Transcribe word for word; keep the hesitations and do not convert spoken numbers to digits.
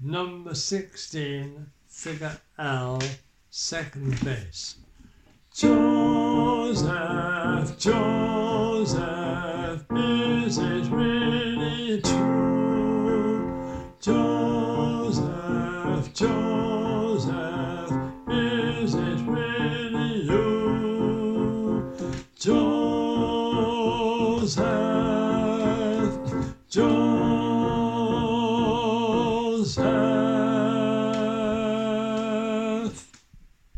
Number sixteen, figure L, second base. Joseph, Joseph, is it really true? Joseph, Joseph, is it really you? Joseph, Joseph.